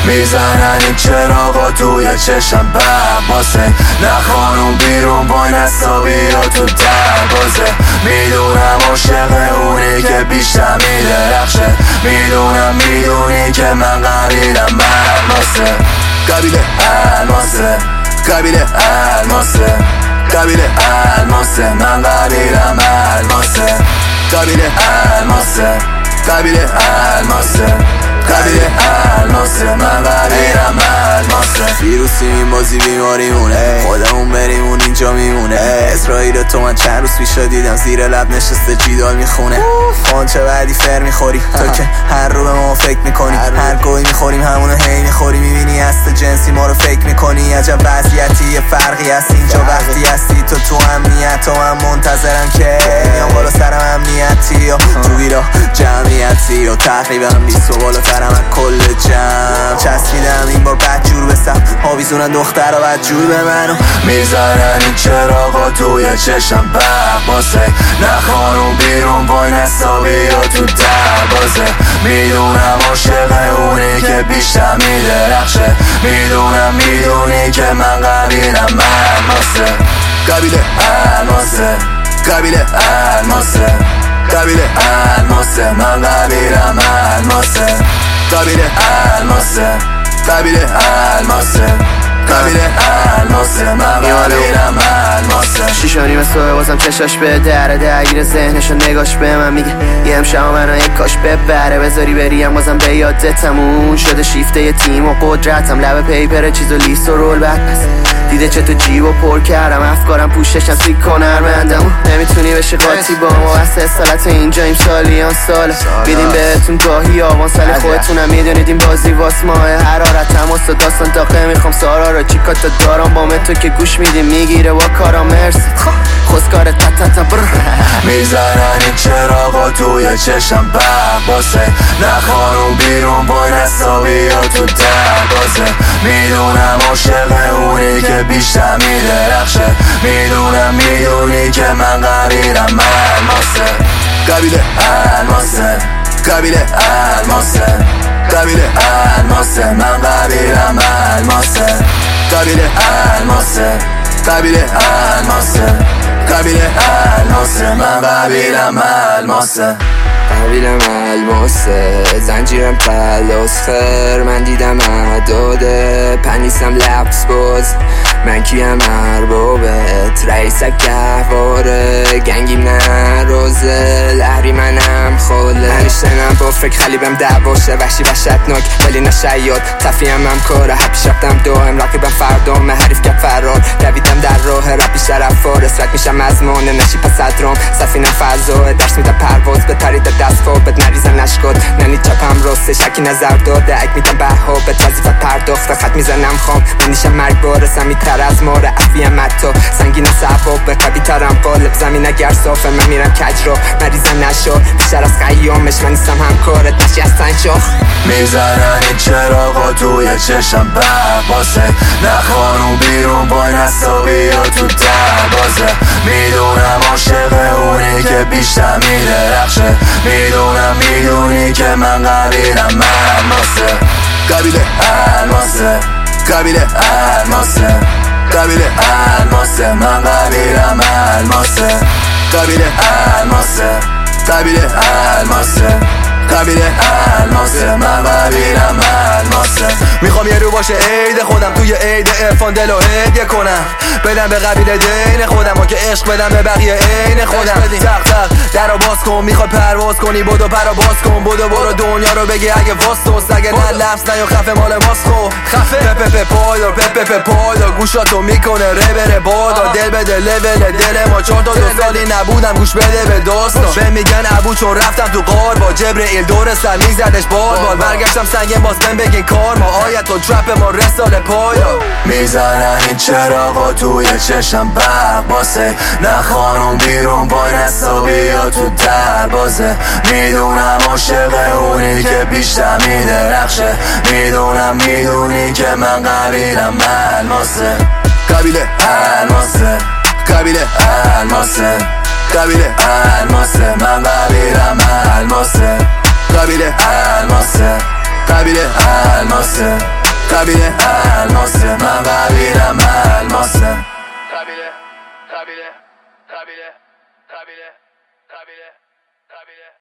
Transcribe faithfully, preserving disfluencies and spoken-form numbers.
میزنن این چراغا توی چشم برباسه، نه خانوم بیرون با نصابی ها تو دربازه. میدونم عاشق اونی که بیشتر میدرخشه، میدونم میدونی که من قبیلم الماسه. قبیله الماسه، قبیله الماسه، قبیله الماسه، من قبیلم الماسه. قبیله الماسه، قبیله الماسه، قبیله الماسه، من قبیلم الماسه. ویروسی این بازی بیماریمونه، خودمون بریمون اینجا میمونه. اسرائیل تو من چند روز پیشا دیدم زیر لب نشسته جیدال میخونه. خان چه بعدی فر میخوری تو که هر رو به ما فکر میکنی، هر گوی میخوریم همونو هی میخوری. میبینی هست جنسی ما رو فکر میکنی، عجب وضعیتی یه فرقی هست اینجا وقتی هستی تو تو امنیت و من منتظرم که میام بالا سرم امنیتی و تو بیرا جمعیتی و تقریبا بیست و بالاترم از کل جمع. چسبیدم این بار بدجور بستم آویزونن دختر و بدجور به منو. میزنن این چراغا توی چشم برباسه، نه خانوم بیرون با نصابی ها تو دربازه. میدونم عاشق اونی که بیشتر میدرخشه، میدونم میدونی که من قبیلم الماسه. قبیله الماسه، قبیله الماسه، قبیله الماسه، من قبیلم الماسه. قبیله الماسه، قبیله الماسه، قبیله الماسه، من قبیلم الماسه. شیشانی مثل بازم چشاش به دره درگیر ذهنشو نگاش به من میگه یه امشب منو یک کاش ببره، بذاری بریم بازم به یادتمون شده شیفته یه تیم و قدرتم. لب پیپر چیز و لیست و رول بد پس دیده چه تو جیب و پر کردم، افکارم پوششم سیک کنرمندم. نمیتونی بشه قاطی با ما واسه اصالت اینجا این سالیان ساله. بیدیم بهتون گاهی آوان سالی خودتونم میدونید این بازی واس ماه. حرارتم واسه داستان تاقه میخوام سارا رو چیکاتا دارم با تو که گوش میدیم میگیره با کارا مرسی خوزکار تتتا بر. میزنن این چراغا توی چشم برباسه، نه خانوم بیرون با نصابی ها تو دربازه. میدونم عاشق اونی که بیشتر میدرخشه، میدونم میدونی که من قبیلم الماسه. قبیله الماسه، قبیله الماسه، قبیله الماسه، من قبیلم الماسه. قبیله الماسه، قبیله الماسه، قبیله الماسه، من قبیلم الماسه. قبیلم الماسه، زنجیرم پلاس خر، من دیدم عداده پنیسم لبس باز. من کیم اربابت رئیسک گهواره، گنگیم نه روزه لحری منم خوله. هنشتنم با فکر خلیبم دعواشه، وحشی وحشتناک ولی نشیاد. تفیم هم کاره هپیش رفتم دائم، رقیبم فردام حریف که فرار. دویدم در راه رپی شرف فارس، رک میشم از مانه نشی پس ادرام. سفینم فضا درس میدم پرواز، به ترید دست فابت نریزن نشکاد. ننی چپم راسته شکی نظر داده، اک میدم بها به وظیفت پرداخت. خط میزنم خام من نیشم مرگ بارسم میتر از ماره افیم حتی سنگین سباب به قوی ترم قالب. زمین اگر صافه من میرم کج را مریضم نشا بیشتر از قیامش من نیستم همکارت نشی از تنشاخ. میزنن این چراغا توی چشم برباسه، نه خانوم بیرون با نصابی ها تو دربازه. میدونم عاشق اونی که بیشتر میدرخشه، میدونم میدونی که من قبیلم الماسه. قبیله الماسه، قبیله الماسه، قبیله الماسه، من قبیلم الماسه. قبیله الماسه، قبیله الماسه، قبیله الماسه، من قبیلم الماسه. میخوام یه رو باشه عید خودم توی عید عرفان دل و هدیه کنم، بدم به قبیله دین خودم و که عشق بدم به بقیه عین خودم. تق تق در رو باز کن، میخوای پرواز کنی بدو پر رو باز کن. بدو برو دنیا رو بگی اگه واسطوست، اگه نه لفظ نه یا خفه مال ماست خو خفه. پپ پپ پایدار پپ پپ پایدار گوشاتو میکنه ره بره بادا. دل به دل لول دل ما چهار تا دو سالی نبودم گوش بده به داستان. به میگن ابو چون رفتم تو غار با جبرئیل دور سر میزدش بال بال. برگشتم سنگین باز بهم بگین کار ما آیت و ترپ ما رسال پایا. میزنن این چراغا توی چشم برباسه، نه خانوم بیرون با نصابی ها تو دربازه. میدونم عاشق اونی که بیشتر میدرخشه، میدونم میدونی که من قبیلم الماسه. قبیله الماسه، قبیله الماسه، قبیله الماسه، من قبیلم الماسه. قبیله الماسه، قبیله الماسه. قبیله الماسه من قبیلم الماسه قبیله قبیله قبیله قبیله قبیله قبیله